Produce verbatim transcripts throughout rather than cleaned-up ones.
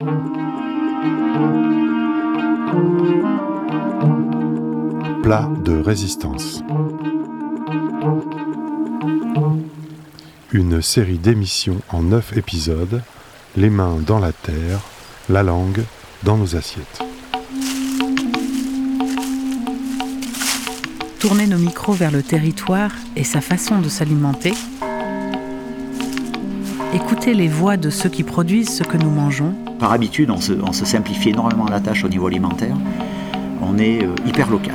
Plat de résistance. Une série d'émissions en neuf épisodes, les mains dans la terre, la langue dans nos assiettes. Tourner nos micros vers le territoire et sa façon de s'alimenter. Écouter les voix de ceux qui produisent ce que nous mangeons. Par habitude, on se, on se simplifie énormément la tâche au niveau alimentaire. On est euh, hyper local.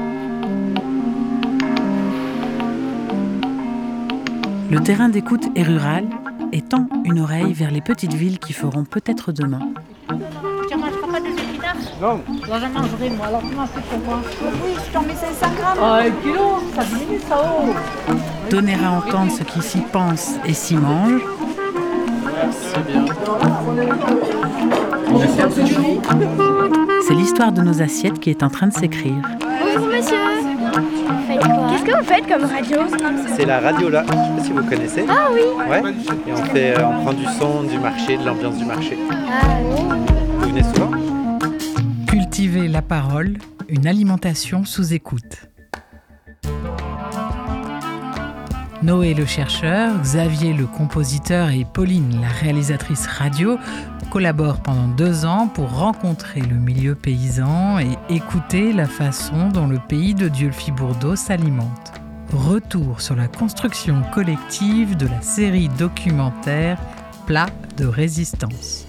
Le terrain d'écoute est rural et tend une oreille vers les petites villes qui feront peut-être demain. Tu ne mangeras pas de épinards ? Non. Moi, j'en mangerai, moi. Alors, comment c'est pour moi ? Oui, je t'en mets cinq cents grammes. Ah, un kilo, ça diminue, ça, oh ! Donner à entendre ce qui s'y pense et s'y mange. C'est bien. C'est l'histoire de nos assiettes qui est en train de s'écrire. Bonjour monsieur. Faites quoi ? Qu'est-ce que vous faites comme radio ? C'est la radio là, je sais pas si vous connaissez. Ah oui. Ouais. Et on fait, on prend du son, du marché, de l'ambiance du marché. Ah oui. Vous venez souvent ? Cultiver la parole, une alimentation sous écoute. Noé le chercheur, Xavier le compositeur et Pauline la réalisatrice radio collaborent pendant deux ans pour rencontrer le milieu paysan et écouter la façon dont le pays de Dieulefit-Bourdeaux s'alimente. Retour sur la construction collective de la série documentaire Plat de résistance.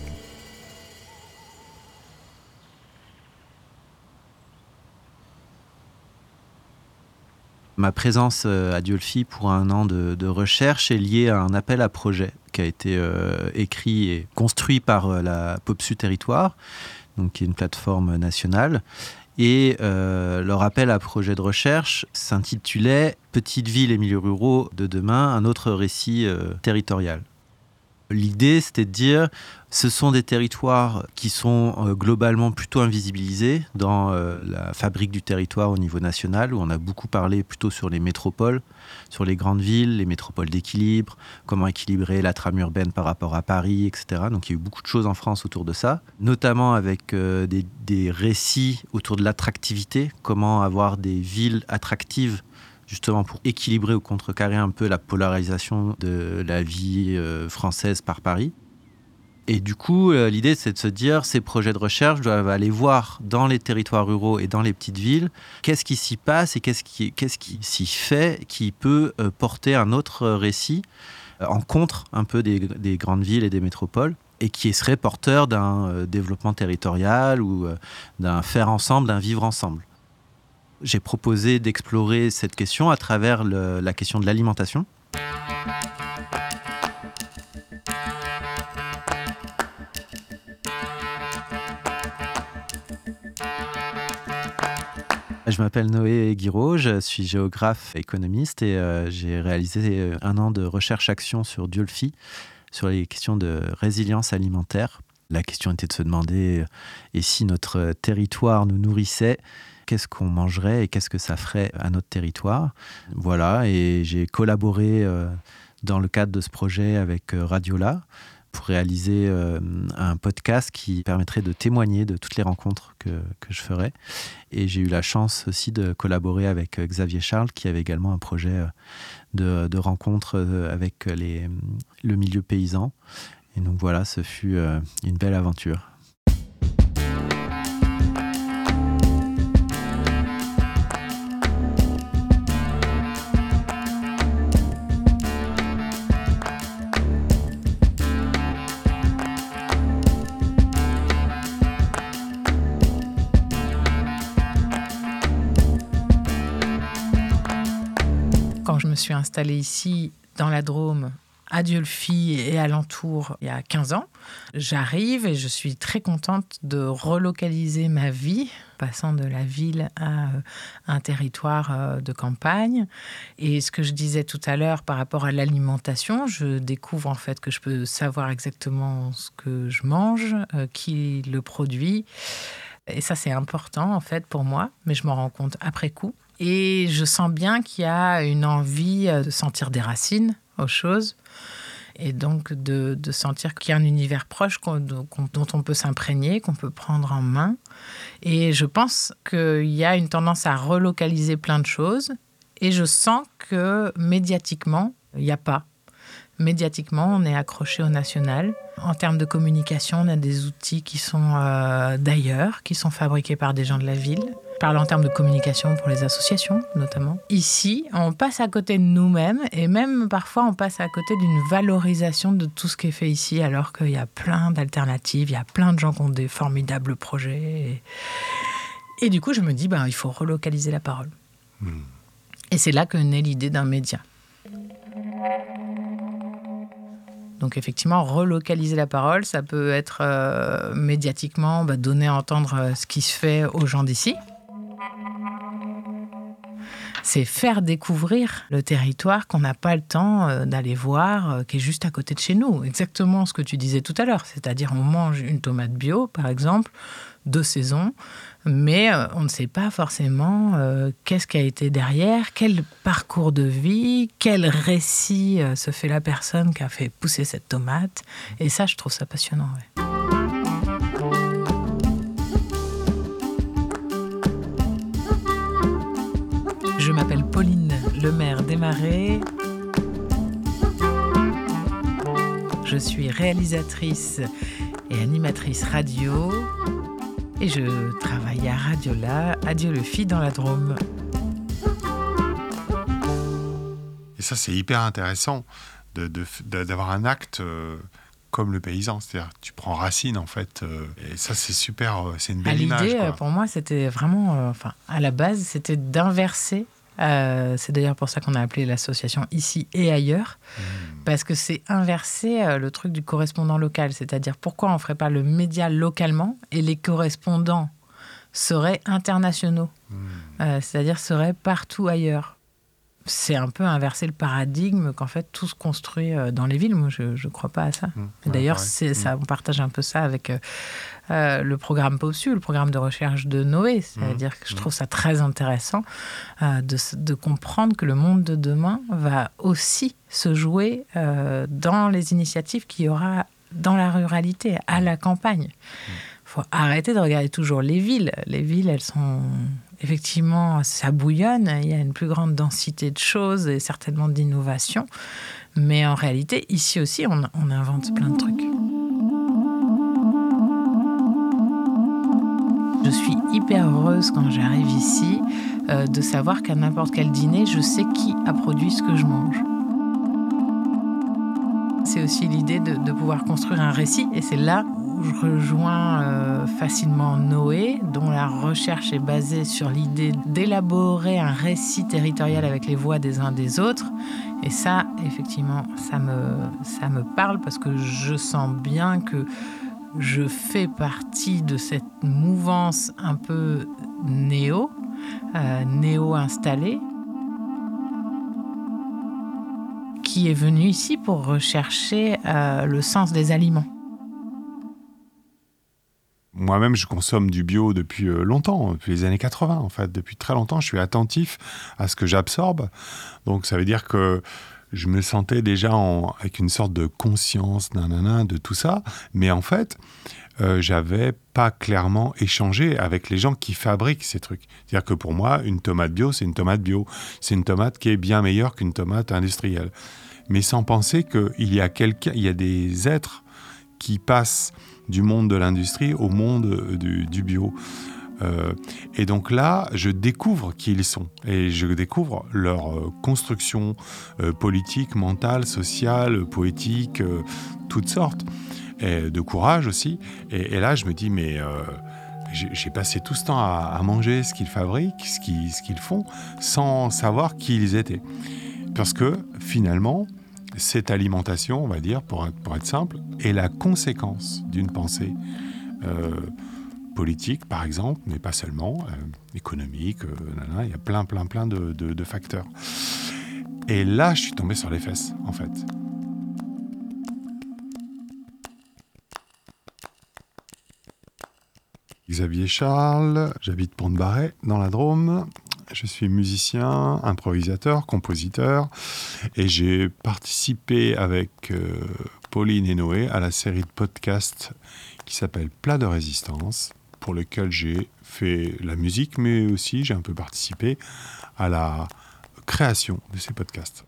Ma présence à Dieulefit pour un an de, de recherche est liée à un appel à projet qui a été euh, écrit et construit par euh, la Popsu Territoire, donc qui est une plateforme nationale. Et euh, leur appel à projet de recherche s'intitulait « Petites villes et milieux ruraux de demain, un autre récit euh, territorial ». L'idée, c'était de dire, ce sont des territoires qui sont euh, globalement plutôt invisibilisés dans euh, la fabrique du territoire au niveau national, où on a beaucoup parlé plutôt sur les métropoles, sur les grandes villes, les métropoles d'équilibre, comment équilibrer la trame urbaine par rapport à Paris, et cetera. Donc il y a eu beaucoup de choses en France autour de ça, notamment avec euh, des, des récits autour de l'attractivité, comment avoir des villes attractives justement pour équilibrer ou contrecarrer un peu la polarisation de la vie euh, française par Paris. Et du coup, euh, l'idée, c'est de se dire, ces projets de recherche doivent aller voir dans les territoires ruraux et dans les petites villes, qu'est-ce qui s'y passe et qu'est-ce qui, qu'est-ce qui s'y fait qui peut euh, porter un autre récit euh, en contre un peu des, des grandes villes et des métropoles, et qui serait porteur d'un euh, développement territorial ou euh, d'un faire ensemble, d'un vivre ensemble. J'ai proposé d'explorer cette question à travers le, la question de l'alimentation. Je m'appelle Noé Guiraud, je suis géographe et économiste et euh, j'ai réalisé un an de recherche-action sur Dieulefit, sur les questions de résilience alimentaire. La question était de se demander, et si notre territoire nous nourrissait, qu'est-ce qu'on mangerait et qu'est-ce que ça ferait à notre territoire. Voilà, et j'ai collaboré euh, dans le cadre de ce projet avec euh, Radiola pour réaliser euh, un podcast qui permettrait de témoigner de toutes les rencontres que, que je ferais. Et j'ai eu la chance aussi de collaborer avec Xavier Charles, qui avait également un projet de, de rencontre avec les, le milieu paysan. Et donc voilà, ce fut euh, une belle aventure. Quand je me suis installée ici, dans la Drôme, à Dieulefit et alentour, il y a quinze ans, j'arrive et je suis très contente de relocaliser ma vie, passant de la ville à un territoire de campagne. Et ce que je disais tout à l'heure par rapport à l'alimentation, je découvre en fait que je peux savoir exactement ce que je mange, euh, qui le produit. Et ça, c'est important en fait pour moi, mais je m'en rends compte après coup. Et je sens bien qu'il y a une envie de sentir des racines aux choses Et donc de, de sentir qu'il y a un univers proche qu'on, qu'on, dont on peut s'imprégner, qu'on peut prendre en main. Et je pense qu'il y a une tendance à relocaliser plein de choses. Et je sens que médiatiquement, il n'y a pas. Médiatiquement, on est accroché au national. En termes de communication, on a des outils qui sont euh, d'ailleurs, qui sont fabriqués par des gens de la ville. Je parle en termes de communication pour les associations, notamment. Ici, on passe à côté de nous-mêmes et même parfois, on passe à côté d'une valorisation de tout ce qui est fait ici, alors qu'il y a plein d'alternatives, il y a plein de gens qui ont des formidables projets. Et, et du coup, je me dis, ben, il faut relocaliser la parole. Mmh. Et c'est là que naît l'idée d'un média. Donc effectivement, relocaliser la parole, ça peut être euh, médiatiquement bah, donner à entendre euh, ce qui se fait aux gens d'ici. C'est faire découvrir le territoire qu'on n'a pas le temps euh, d'aller voir, euh, qui est juste à côté de chez nous. Exactement ce que tu disais tout à l'heure, c'est-à-dire on mange une tomate bio, par exemple, de saison, mais euh, on ne sait pas forcément euh, qu'est-ce qui a été derrière, quel parcours de vie, quel récit euh, se fait la personne qui a fait pousser cette tomate. Et ça, je trouve ça passionnant. Ouais. Je m'appelle Pauline Lemaire Desmarais. Je suis réalisatrice et animatrice radio. Et je travaille à Radiola, à Dieulefit dans la Drôme. Et ça, c'est hyper intéressant de, de, de, d'avoir un acte euh, comme le paysan. C'est-à-dire, tu prends racine, en fait. Euh, et ça, c'est super, euh, c'est une belle à image. L'idée, quoi. pour moi, c'était vraiment... Euh, enfin, à la base, c'était d'inverser. Euh, c'est d'ailleurs pour ça qu'on a appelé l'association Ici et Ailleurs. Mmh. Parce que c'est inverser euh, le truc du correspondant local. C'est-à-dire, pourquoi on ne ferait pas le média localement et les correspondants seraient internationaux. Mmh. Euh, c'est-à-dire, seraient partout ailleurs. C'est un peu inverser le paradigme qu'en fait, tout se construit euh, dans les villes. Moi, je ne crois pas à ça. Mmh. Et d'ailleurs, ouais, c'est, mmh. ça, on partage un peu ça avec euh, euh, le programme POPSU, le programme de recherche de Noé. C'est-à-dire mmh. que je trouve ça très intéressant euh, de, de comprendre que le monde de demain va aussi se jouer euh, dans les initiatives qu'il y aura dans la ruralité, à la campagne. Il mmh. faut arrêter de regarder toujours les villes. Les villes, elles sont... Effectivement, ça bouillonne, il y a une plus grande densité de choses et certainement d'innovations. Mais en réalité, ici aussi, on, on invente plein de trucs. Je suis hyper heureuse quand j'arrive ici euh, de savoir qu'à n'importe quel dîner, je sais qui a produit ce que je mange. C'est aussi l'idée de, de pouvoir construire un récit et c'est là où je rejoins euh, facilement Noé, dont la recherche est basée sur l'idée d'élaborer un récit territorial avec les voix des uns des autres. Et ça, effectivement, ça me, ça me parle parce que je sens bien que je fais partie de cette mouvance un peu néo, euh, néo-installée, qui est venue ici pour rechercher euh, le sens des aliments. Moi-même, je consomme du bio depuis longtemps, depuis les années quatre-vingts, en fait. Depuis très longtemps, je suis attentif à ce que j'absorbe. Donc, ça veut dire que je me sentais déjà en, avec une sorte de conscience, nanana, de tout ça. Mais en fait, euh, j'avais pas clairement échangé avec les gens qui fabriquent ces trucs. C'est-à-dire que pour moi, une tomate bio, c'est une tomate bio. C'est une tomate qui est bien meilleure qu'une tomate industrielle. Mais sans penser qu'il y a quelqu'un, il y a des êtres qui passent du monde de l'industrie au monde du, du bio. Euh, et donc là, je découvre qui ils sont. Et je découvre leur euh, construction euh, politique, mentale, sociale, poétique, euh, toutes sortes. Et de courage aussi. Et, et là, je me dis, mais euh, j'ai, j'ai passé tout ce temps à, à manger ce qu'ils fabriquent, ce qu'ils, ce qu'ils font, sans savoir qui ils étaient. Parce que, finalement, cette alimentation, on va dire, pour être, pour être simple, est la conséquence d'une pensée euh, politique, par exemple, mais pas seulement, euh, économique, euh, nanana, il y a plein, plein, plein de, de, de facteurs. Et là, je suis tombé sur les fesses, en fait. Xavier Charles, j'habite Pont-de-Barret, dans la Drôme. Je suis musicien, improvisateur, compositeur et j'ai participé avec euh, Pauline et Noé à la série de podcasts qui s'appelle Plat de résistance, pour lequel j'ai fait la musique, mais aussi j'ai un peu participé à la création de ces podcasts.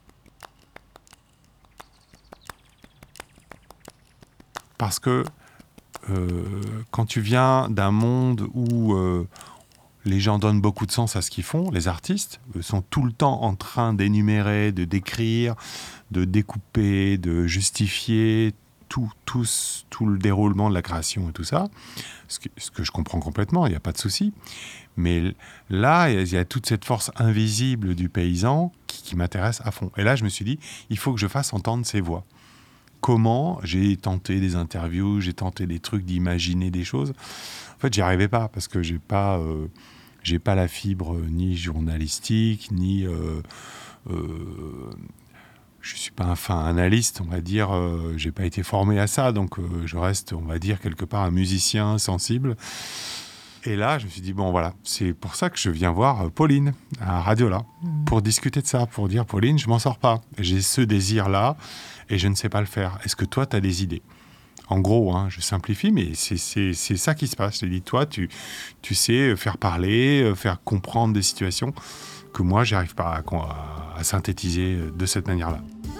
Parce que euh, quand tu viens d'un monde où euh, les gens donnent beaucoup de sens à ce qu'ils font, les artistes sont tout le temps en train d'énumérer, de décrire, de découper, de justifier tout, tout, tout le déroulement de la création et tout ça, ce que, ce que je comprends complètement, il n'y a pas de souci. Mais là, il y a toute cette force invisible du paysan qui, qui m'intéresse à fond. Et là, je me suis dit, il faut que je fasse entendre ces voix. Comment j'ai tenté des interviews, j'ai tenté des trucs, d'imaginer des choses. En fait, j'y arrivais pas parce que j'ai pas, euh, j'ai pas la fibre euh, ni journalistique, ni... Euh, euh, je suis pas un fin analyste, on va dire. Euh, j'ai pas été formé à ça, donc euh, je reste, on va dire, quelque part un musicien sensible. Et là, je me suis dit, bon, voilà, c'est pour ça que je viens voir Pauline à Radiola, mmh. pour discuter de ça, pour dire, Pauline, je m'en sors pas. J'ai ce désir-là et je ne sais pas le faire. Est-ce que toi, tu as des idées ? En gros, hein, je simplifie, mais c'est, c'est, c'est ça qui se passe. Je dis, toi, tu, tu sais faire parler, faire comprendre des situations que moi, j'arrive pas à, à, à synthétiser de cette manière-là.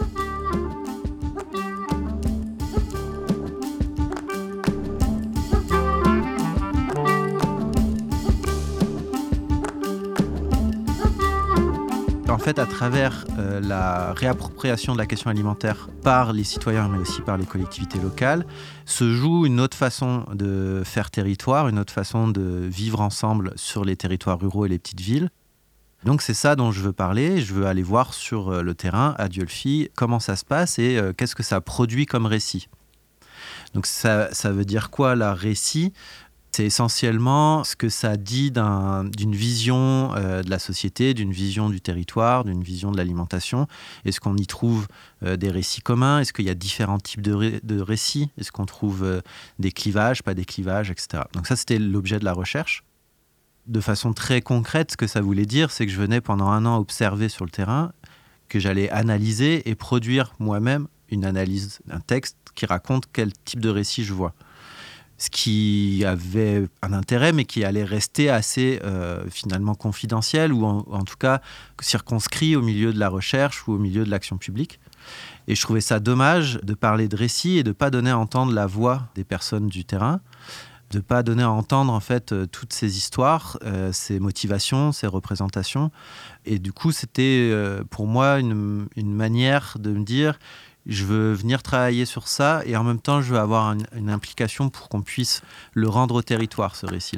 En fait, à travers euh, la réappropriation de la question alimentaire par les citoyens, mais aussi par les collectivités locales, se joue une autre façon de faire territoire, une autre façon de vivre ensemble sur les territoires ruraux et les petites villes. Donc c'est ça dont je veux parler. Je veux aller voir sur le terrain, à Dieulefit, comment ça se passe et euh, qu'est-ce que ça produit comme récit. Donc ça, ça veut dire quoi, la récit ? C'est essentiellement ce que ça dit d'un, d'une vision euh, de la société, d'une vision du territoire, d'une vision de l'alimentation. Est-ce qu'on y trouve euh, des récits communs ? Est-ce qu'il y a différents types de, ré- de récits ? Est-ce qu'on trouve euh, des clivages, pas des clivages, et cetera. Donc ça, c'était l'objet de la recherche. De façon très concrète, ce que ça voulait dire, c'est que je venais pendant un an observer sur le terrain, que j'allais analyser et produire moi-même une analyse, un texte qui raconte quel type de récit je vois. Ce qui avait un intérêt, mais qui allait rester assez euh, finalement confidentiel ou en, en tout cas circonscrit au milieu de la recherche ou au milieu de l'action publique. Et je trouvais ça dommage de parler de récits et de ne pas donner à entendre la voix des personnes du terrain, de ne pas donner à entendre en fait euh, toutes ces histoires, euh, ces motivations, ces représentations. Et du coup, c'était euh, pour moi une, une manière de me dire... Je veux venir travailler sur ça et en même temps, je veux avoir une, une implication pour qu'on puisse le rendre au territoire, ce récit-là.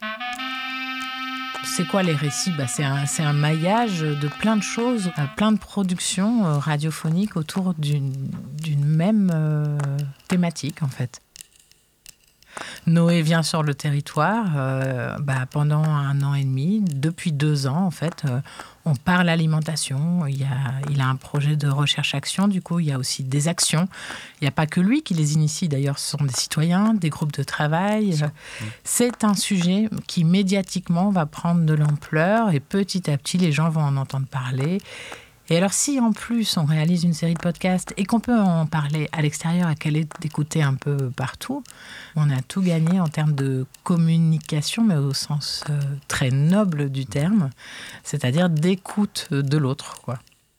C'est quoi les récits ? bah, c'est, un, c'est un maillage de plein de choses, plein de productions euh, radiophoniques autour d'une, d'une même euh, thématique, en fait. Noé vient sur le territoire euh, bah, pendant un an et demi, depuis deux ans en fait. Euh, on parle alimentation, il, y a, il a un projet de recherche-action, du coup il y a aussi des actions. Il n'y a pas que lui qui les initie, d'ailleurs ce sont des citoyens, des groupes de travail. C'est un sujet qui médiatiquement va prendre de l'ampleur et petit à petit les gens vont en entendre parler. Et alors, si en plus on réalise une série de podcasts et qu'on peut en parler à l'extérieur et qu'elle est écoutée un peu partout, on a tout gagné en termes de communication, mais au sens euh, très noble du terme, c'est-à-dire d'écoute de l'autre, quoi.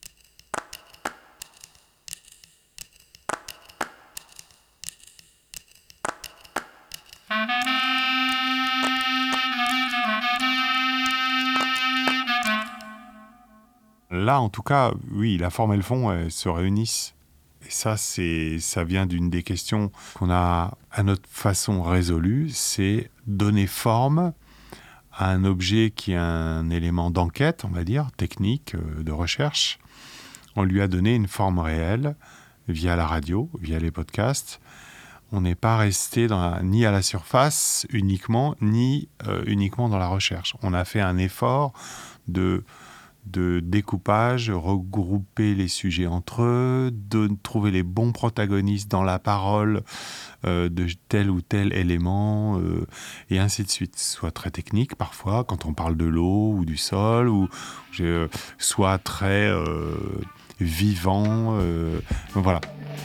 Là, en tout cas, oui, la forme et le fond elles se réunissent. Et ça, c'est, ça vient d'une des questions qu'on a à notre façon résolue, c'est donner forme à un objet qui est un élément d'enquête, on va dire, technique, de recherche. On lui a donné une forme réelle via la radio, via les podcasts. On n'est pas resté dans la, ni à la surface uniquement, ni euh, uniquement dans la recherche. On a fait un effort de... de découpage, regrouper les sujets entre eux, de trouver les bons protagonistes dans la parole euh, de tel ou tel élément, euh, et ainsi de suite. Soit très technique parfois, quand on parle de l'eau ou du sol, ou euh, soit très euh, vivant. Euh, voilà.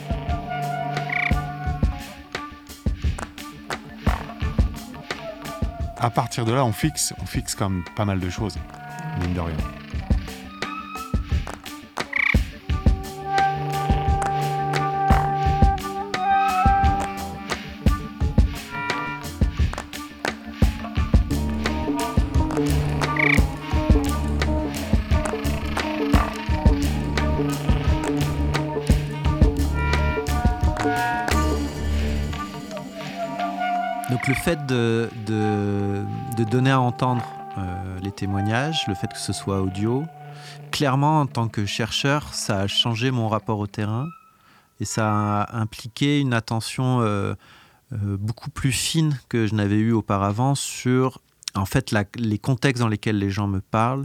À partir de là, on fixe, on fixe quand même pas mal de choses, mine de rien. Donc le fait de, de, de donner à entendre euh, les témoignages, le fait que ce soit audio, clairement en tant que chercheur, ça a changé mon rapport au terrain et ça a impliqué une attention euh, euh, beaucoup plus fine que je n'avais eue auparavant sur en fait la, les contextes dans lesquels les gens me parlent,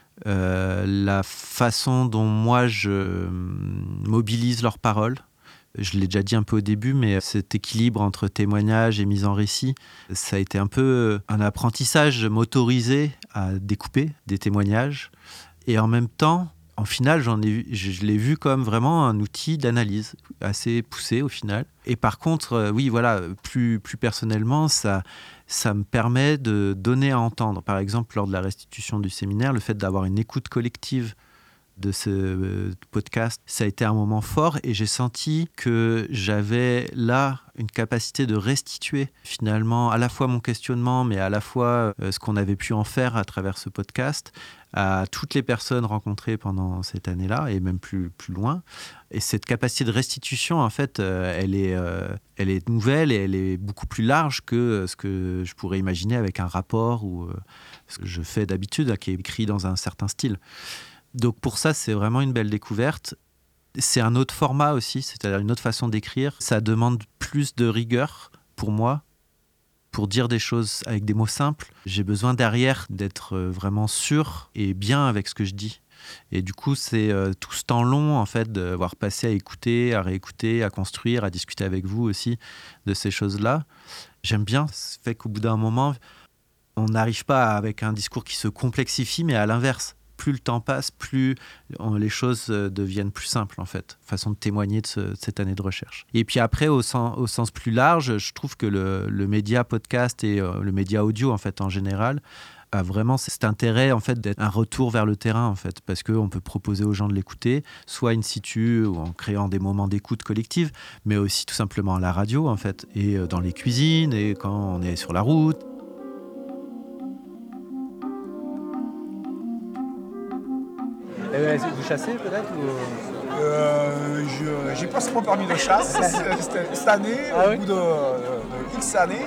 euh, la façon dont moi je mobilise leurs paroles. Je l'ai déjà dit un peu au début, mais cet équilibre entre témoignage et mise en récit, ça a été un peu un apprentissage motorisé à découper des témoignages. Et en même temps, en final, j'en ai, je l'ai vu comme vraiment un outil d'analyse assez poussé au final. Et par contre, oui, voilà, plus, plus personnellement, ça, ça me permet de donner à entendre. Par exemple, lors de la restitution du séminaire, le fait d'avoir une écoute collective de ce podcast, ça a été un moment fort et j'ai senti que j'avais là une capacité de restituer finalement à la fois mon questionnement mais à la fois ce qu'on avait pu en faire à travers ce podcast à toutes les personnes rencontrées pendant cette année-là et même plus, plus loin. Et cette capacité de restitution, en fait, elle est, elle est nouvelle et elle est beaucoup plus large que ce que je pourrais imaginer avec un rapport ou ce que je fais d'habitude, qui est écrit dans un certain style. Donc pour ça, c'est vraiment une belle découverte. C'est un autre format aussi, c'est-à-dire une autre façon d'écrire. Ça demande plus de rigueur pour moi. Pour dire des choses avec des mots simples, j'ai besoin derrière d'être vraiment sûr et bien avec ce que je dis. Et du coup, c'est euh, tout ce temps long, en fait, d'avoir passé à écouter, à réécouter, à construire, à discuter avec vous aussi de ces choses-là. J'aime bien. Ça fait qu'au bout d'un moment, on n'arrive pas avec un discours qui se complexifie, mais à l'inverse. Plus le temps passe, plus les choses deviennent plus simples, en fait. Façon de témoigner de, ce, de cette année de recherche. Et puis après, au sens, au sens plus large, je trouve que le, le média podcast et euh, le média audio, en fait, en général, a vraiment cet intérêt, en fait, d'être un retour vers le terrain, en fait, parce qu'on peut proposer aux gens de l'écouter, soit in situ, ou en créant des moments d'écoute collective, mais aussi tout simplement à la radio, en fait, et dans les cuisines, et quand on est sur la route. Et vous chassez peut-être ou... euh, je, J'ai passé mon permis de chasse cette, cette année, ah, au oui bout de, de, de X années.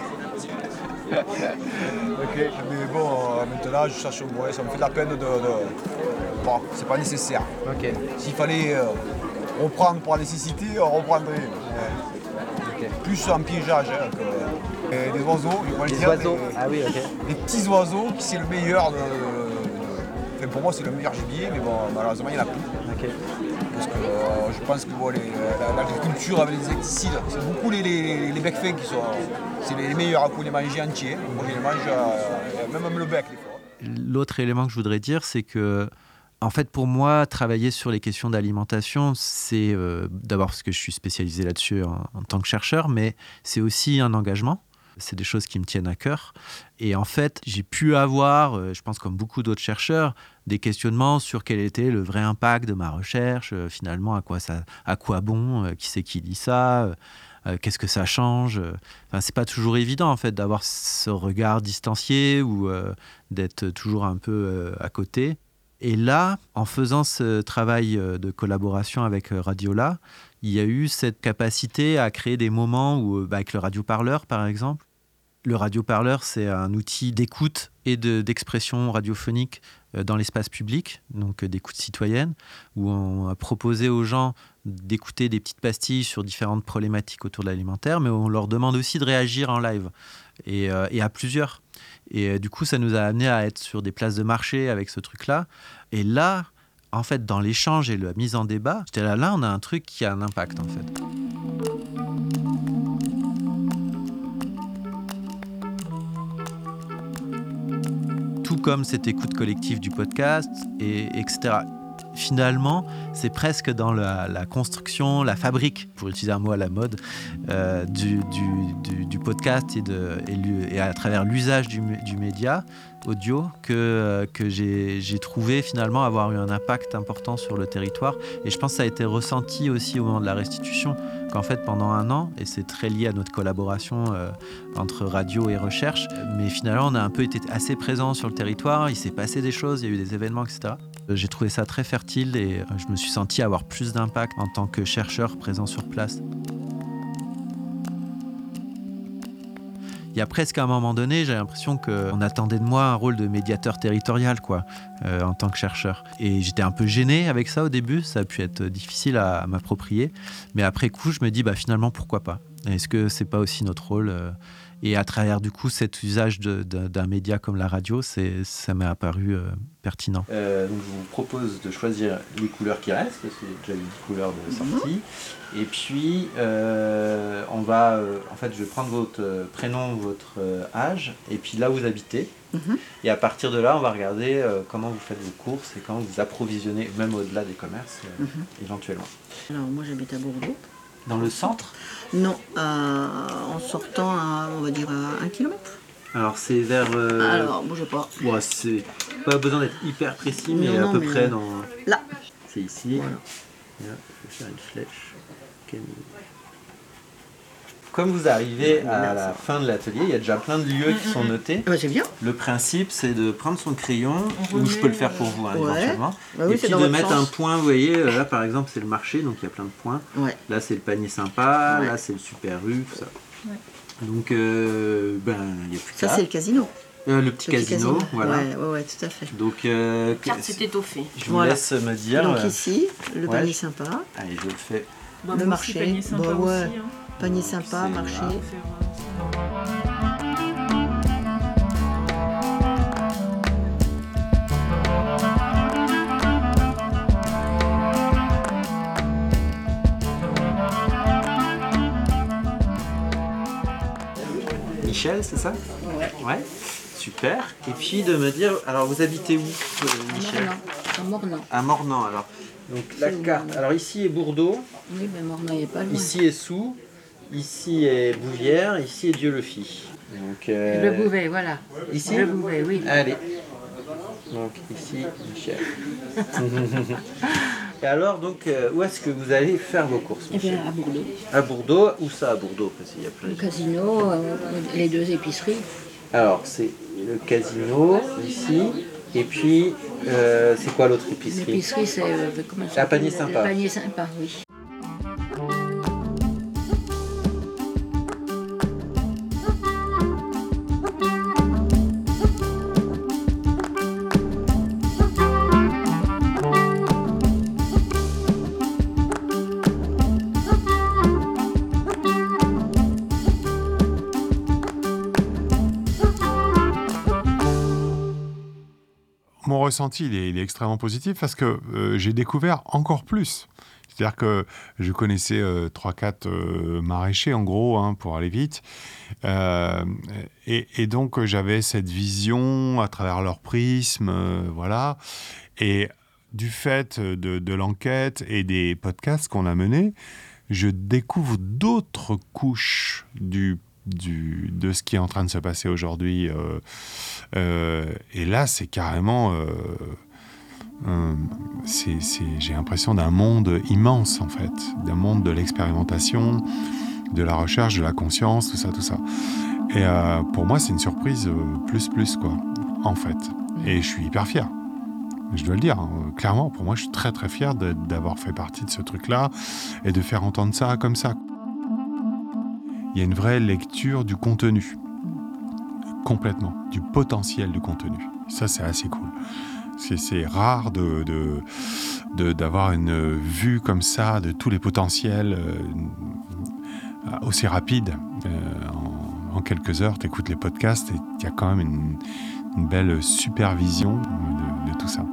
Okay. Mais bon, euh, maintenant je cherche au bois, ça me fait de la peine de... de... Bon, c'est pas nécessaire. Okay. S'il fallait euh, reprendre par nécessité, on reprendrait. Ouais. Okay. Plus en piégeage hein, que euh, des oiseaux, je pourrais les dire. Oiseaux. Des, ah oui, ok. Des petits oiseaux, qui c'est le meilleur de... Enfin, pour moi, c'est le meilleur gibier, mais bon, malheureusement, il n'y en a plus. Okay. Parce que euh, je pense que bon, les, l'agriculture avec les insecticides, c'est beaucoup les, les, les becs fins qui sont. C'est les meilleurs à coup, les manger entiers. Moi, je les mange, euh, même, même le bec, des fois. L'autre élément que je voudrais dire, c'est que, en fait, pour moi, travailler sur les questions d'alimentation, c'est euh, d'abord parce que je suis spécialisé là-dessus en, en tant que chercheur, mais c'est aussi un engagement. C'est des choses qui me tiennent à cœur. Et en fait, j'ai pu avoir, je pense comme beaucoup d'autres chercheurs, des questionnements sur quel était le vrai impact de ma recherche, finalement, à quoi, ça, à quoi bon, qui c'est qui lit ça, qu'est-ce que ça change. Enfin, c'est pas toujours évident, en fait, d'avoir ce regard distancié ou euh, d'être toujours un peu euh, à côté. Et là, en faisant ce travail de collaboration avec Radiola, il y a eu cette capacité à créer des moments où, bah, avec le radioparleur, par exemple. Le radioparleur, c'est un outil d'écoute et de, d'expression radiophonique dans l'espace public, donc d'écoute citoyenne, où on a proposé aux gens d'écouter des petites pastilles sur différentes problématiques autour de l'alimentaire, mais on leur demande aussi de réagir en live. et, euh, et à plusieurs. Et euh, du coup, ça nous a amené à être sur des places de marché avec ce truc-là. Et là, en fait, dans l'échange et la mise en débat, j'étais là, là, on a un truc qui a un impact, en fait. Tout comme cette écoute collective du podcast, et, etc. Finalement, c'est presque dans la, la construction, la fabrique, pour utiliser un mot à la mode, euh, du, du, du, du podcast et, de, et, et à travers l'usage du, du média audio que, que j'ai, j'ai trouvé finalement avoir eu un impact important sur le territoire. Et je pense que ça a été ressenti aussi au moment de la restitution, qu'en fait pendant un an, et c'est très lié à notre collaboration euh, entre radio et recherche, mais finalement on a un peu été assez présent sur le territoire, il s'est passé des choses, il y a eu des événements, et cetera. J'ai trouvé ça très fertile et je me suis senti avoir plus d'impact en tant que chercheur présent sur place. Il y a presque un moment donné, j'ai l'impression qu'on attendait de moi un rôle de médiateur territorial, quoi, euh, en tant que chercheur. Et j'étais un peu gêné avec ça au début, ça a pu être difficile à, à m'approprier. Mais après coup, je me dis, bah, finalement, pourquoi pas ? Est-ce que c'est pas aussi notre rôle ? Et à travers, du coup, cet usage de, de, d'un média comme la radio, c'est, ça m'est apparu euh, pertinent. Euh, donc je vous propose de choisir les couleurs qui restent, parce que j'ai déjà eu dix couleurs de sortie. Mmh. Et puis, euh, on va, euh, en fait, je vais prendre votre euh, prénom, votre euh, âge, et puis là où vous habitez. Mmh. Et à partir de là, on va regarder euh, comment vous faites vos courses et comment vous approvisionnez, même au-delà des commerces, euh, mmh. éventuellement. Alors, moi, j'habite à Bordeaux. Dans le centre ? Non, euh, en sortant, à, on va dire, à un kilomètre. Alors, c'est vers... Euh... Alors, bougez pas. Ouais, c'est pas besoin d'être hyper précis, mais non, à peu mais près dans... Là. C'est ici. Voilà. Et là, je vais faire une flèche. Camille. Comme vous arrivez à la fin de l'atelier, il y a déjà plein de lieux qui sont notés. Ouais, c'est bien. Le principe, c'est de prendre son crayon, ou je peux le faire pour vous, hein, ouais. éventuellement, bah oui, et puis de mettre sens. un point, vous voyez, là par exemple c'est le marché, donc il y a plein de points. Ouais. Là c'est le panier sympa, ouais. Là c'est le super U, tout ça. Ouais. Donc, euh, ben, il n'y a plus ça. Ça c'est le casino. Euh, le petit, petit casino, casino, voilà. Ouais, ouais, ouais, tout à fait. Donc, euh, carte s'est étoffée. Je vous voilà. laisse me dire. Donc ici, le ouais. panier sympa. Allez, je le fais. Bah, le marché. Panier sympa bah, ouais. aussi. Hein. Panier sympa, c'est marché. Là. Michel, c'est ça ? Ouais. Ouais. Super. Et puis de me dire, alors vous habitez où, euh, Michel ? À Mornan. À Mornan, alors. Donc la carte. Mornan. Alors ici est Bourdeau. Oui, mais Mornan n'est pas loin. Ici est Soult. Ici est Bouvière. Ici est Dieu-le-Fit. Donc. Euh... Le Bouvet, voilà. Ici. Le Bouvet, oui. Allez. Donc ici, Michel. Et alors, donc, euh, où est-ce que vous allez faire vos courses, Eh bien, à Bordeaux. À Bordeaux. Où ça, à Bordeaux ? Parce qu'il y a plein le casino, euh, les deux épiceries. Alors, c'est le casino, ici. Et puis, euh, c'est quoi l'autre épicerie ? L'épicerie, c'est... Euh, comment ça La panier sympa. Le panier sympa, oui. Mon ressenti, il est, il est extrêmement positif parce que euh, j'ai découvert encore plus. C'est-à-dire que je connaissais euh, trois quatre euh, maraîchers, en gros, hein, pour aller vite. Euh, et, et donc, j'avais cette vision à travers leur prisme, euh, voilà. Et du fait de, de l'enquête et des podcasts qu'on a menés, je découvre d'autres couches du Du, de ce qui est en train de se passer aujourd'hui. Euh, euh, et là, c'est carrément... Euh, euh, c'est, c'est, j'ai l'impression d'un monde immense, en fait. D'un monde de l'expérimentation, de la recherche, de la conscience, tout ça, tout ça. Et euh, pour moi, c'est une surprise euh, plus, plus, quoi, en fait. Et je suis hyper fier. Je dois le dire, hein. Clairement, pour moi, je suis très, très fier de, d'avoir fait partie de ce truc-là et de faire entendre ça comme ça. Il y a une vraie lecture du contenu, complètement, du potentiel du contenu. Ça, c'est assez cool. C'est, c'est rare de, de, de, d'avoir une vue comme ça de tous les potentiels euh, aussi rapide. Euh, en, en quelques heures, tu écoutes les podcasts et il y a quand même une, une belle supervision de, de tout ça.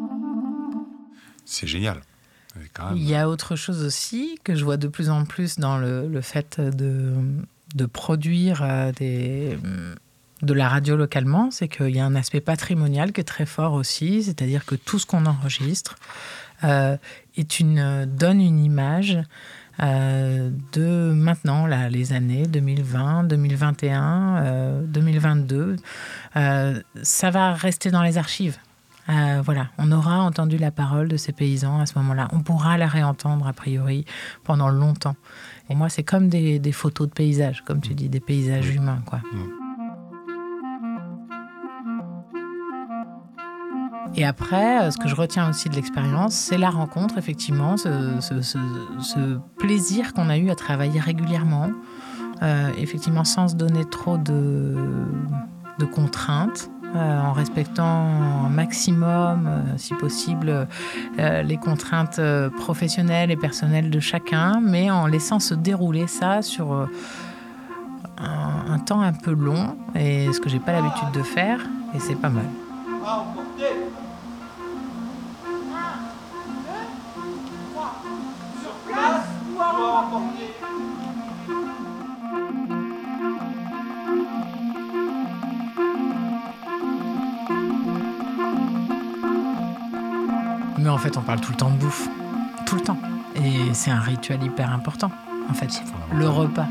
C'est génial. Quand même... Il y a autre chose aussi que je vois de plus en plus dans le, le fait de, de produire des, de la radio localement, c'est qu'il y a un aspect patrimonial qui est très fort aussi, c'est-à-dire que tout ce qu'on enregistre euh, est une, donne une image euh, de maintenant, là, les années deux mille vingt, deux mille vingt et un, euh, deux mille vingt-deux. Euh, ça va rester dans les archives. Euh, voilà, on aura entendu la parole de ces paysans à ce moment-là. On pourra la réentendre, a priori, pendant longtemps. Et moi, c'est comme des, des photos de paysages, comme tu dis, des paysages humains, quoi. Et après, ce que je retiens aussi de l'expérience, c'est la rencontre, effectivement, ce, ce, ce, ce plaisir qu'on a eu à travailler régulièrement, euh, effectivement, sans se donner trop de, de contraintes. Euh, en respectant un maximum, euh, si possible, euh, les contraintes euh, professionnelles et personnelles de chacun, mais en laissant se dérouler ça sur euh, un, un temps un peu long, et ce que j'ai pas l'habitude de faire, et c'est pas mal. Mais en fait, on parle tout le temps de bouffe. Tout le temps. Et c'est un rituel hyper important, en fait. Le repas.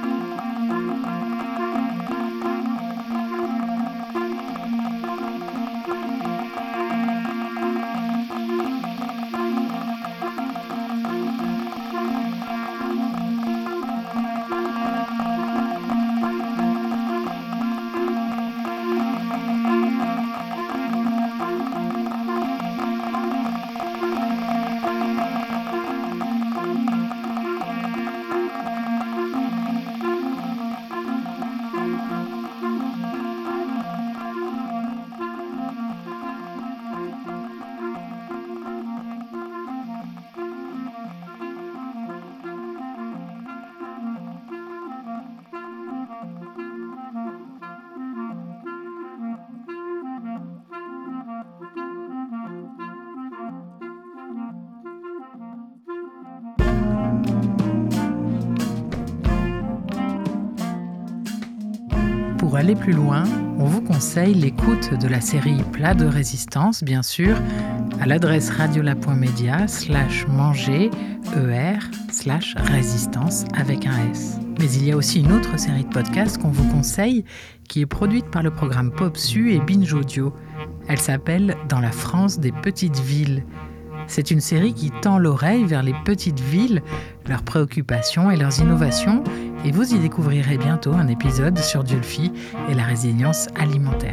Pour aller plus loin, on vous conseille l'écoute de la série Plat de résistance, bien sûr, à l'adresse radiolab.media slash manger, er, slash résistance avec un S. Mais il y a aussi une autre série de podcasts qu'on vous conseille, qui est produite par le programme Popsu et Binge Audio. Elle s'appelle « Dans la France des petites villes ». C'est une série qui tend l'oreille vers les petites villes, leurs préoccupations et leurs innovations, et vous y découvrirez bientôt un épisode sur Diolfi et la résilience alimentaire.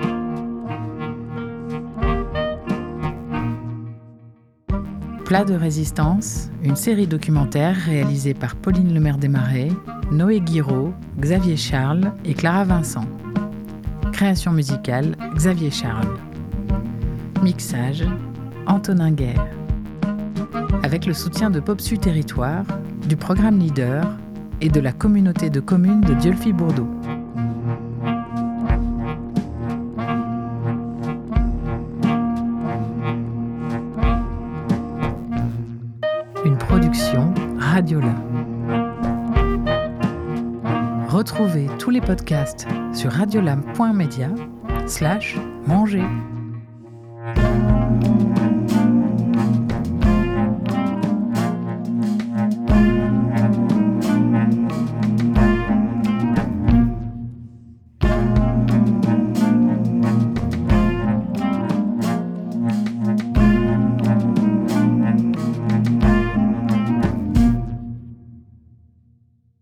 Plat de résistance, une série documentaire réalisée par Pauline Lemaire-Desmarais, Noé Guiraud, Xavier Charles et Clara Vincent. Création musicale, Xavier Charles. Mixage, Antonin Guerre. Avec le soutien de Popsu Territoire, du programme Leader et de la communauté de communes de Diolfi-Bourdeaux. Une production Radiolab. Retrouvez tous les podcasts sur radiolab.media slash manger.